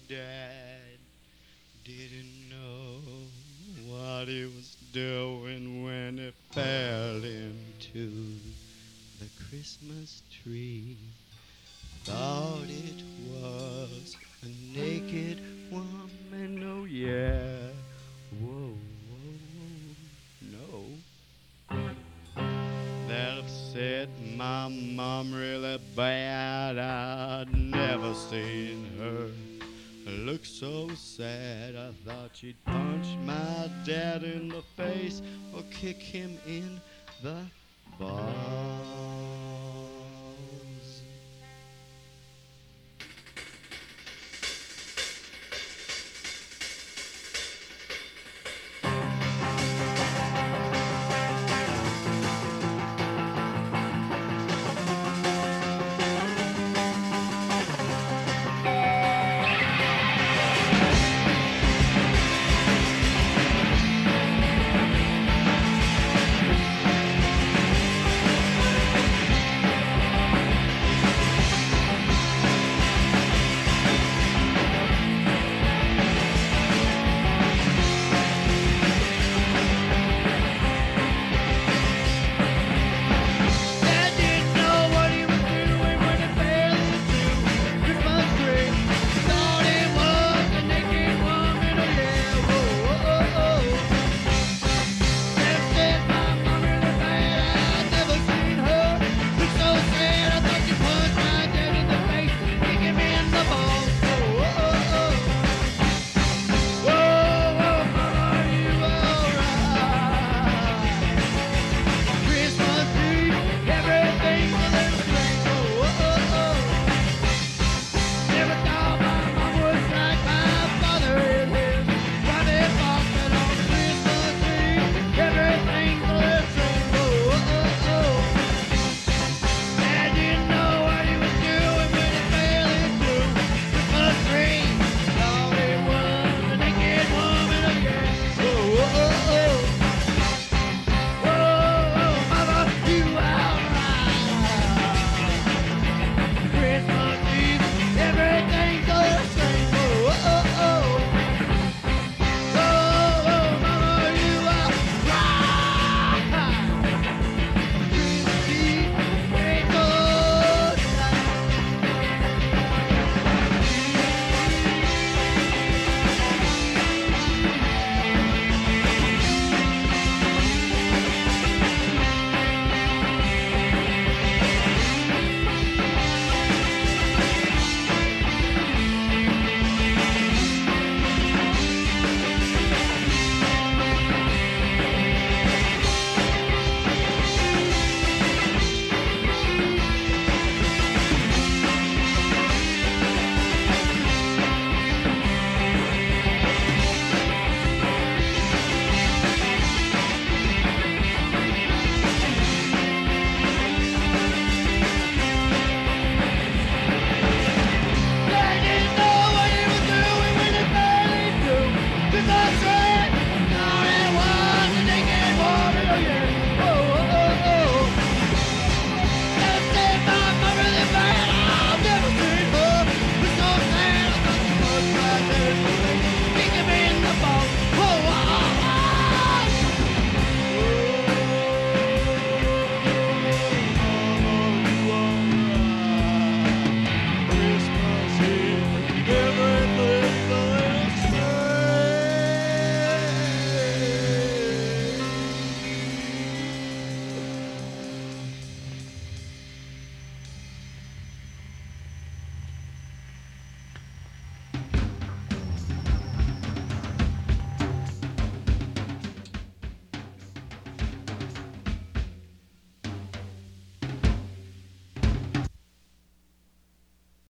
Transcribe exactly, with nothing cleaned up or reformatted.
dad didn't know what he was doing when it fell into the Christmas tree. Thought it was a naked woman, oh yeah. Whoa, whoa, whoa, no. That upset my mom really bad. I'd never seen her look so sad. I thought she'd punch my dad in the face or kick him in the balls.